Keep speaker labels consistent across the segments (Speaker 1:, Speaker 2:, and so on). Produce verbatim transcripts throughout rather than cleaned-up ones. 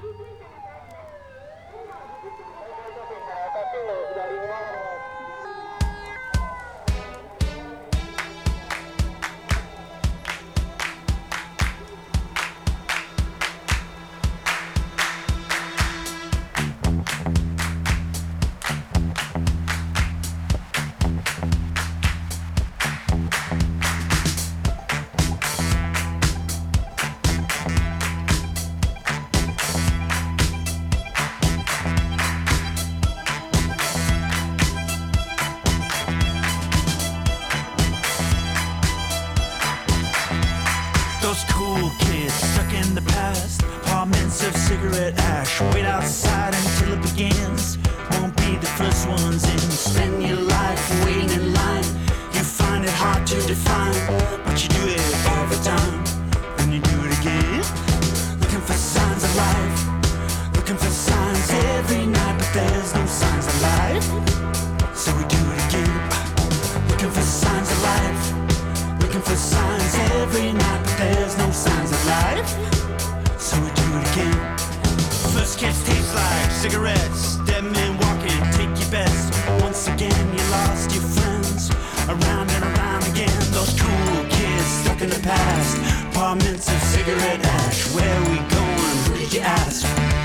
Speaker 1: Those cool kids stuck in the past, apartments of cigarette ash. Wait outside until it begins. Won't be the first ones in. Spend your life waiting in line. You find it hard to define, but you do it every time. Then you do it again. Looking for signs of life, looking for signs every night, but there's no signs of life. So we do it again. Looking for signs of life, looking for signs every night, but there's no signs of life. So we do it again. First kiss tastes like cigarettes. Dead men walking, take your bets. Once again you lost your friends. Around and around again. Those cool kids stuck in the past. Apartments of cigarette ash. Where are we going? Who did you ask?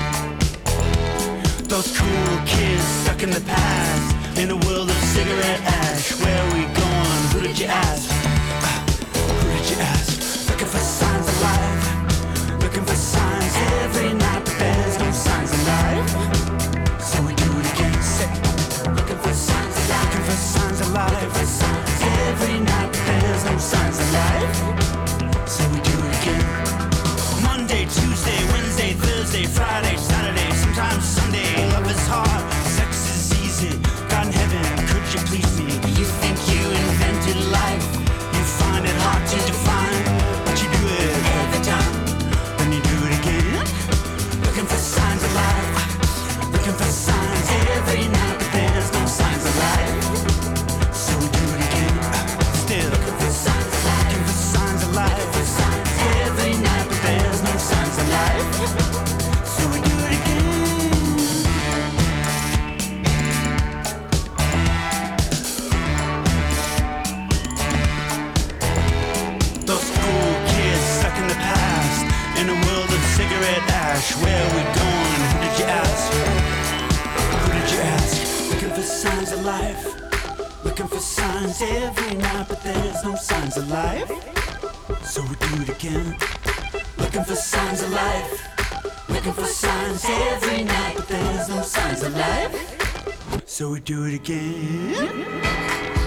Speaker 1: Those cool kids stuck in the past. In a world of cigarette ash. Where are we going? Who did you ask? Who did you ask? Looking for signs of life, looking for signs every night, but there's no signs of life. So we do it again. Say, looking for signs of life, looking for signs of life, looking for signs every night, but there's no signs of life. So we do it again. Monday, Tuesday, Wednesday, Thursday, Friday, Saturday, sometimes Sunday. Love is hard, sex is easy. God in heaven, could you please me? You think you invented life? You find it hard to define, but you do it every time. Then you do it again. Looking for signs of life, looking for signs every night, but there's no signs of life. So we do it again. Still looking for signs of life, looking for signs of life, looking for signs every night, but there's no signs of life. So we do it again. Those cool kids stuck in the past, in a world of cigarette ash. Where are we going? Who did you ask? Who did you ask? Looking for signs of life, looking for signs every night, but there's no signs of life. So we do it again. Looking for signs of life, looking for signs every night, but there's no signs of life. So we do it again.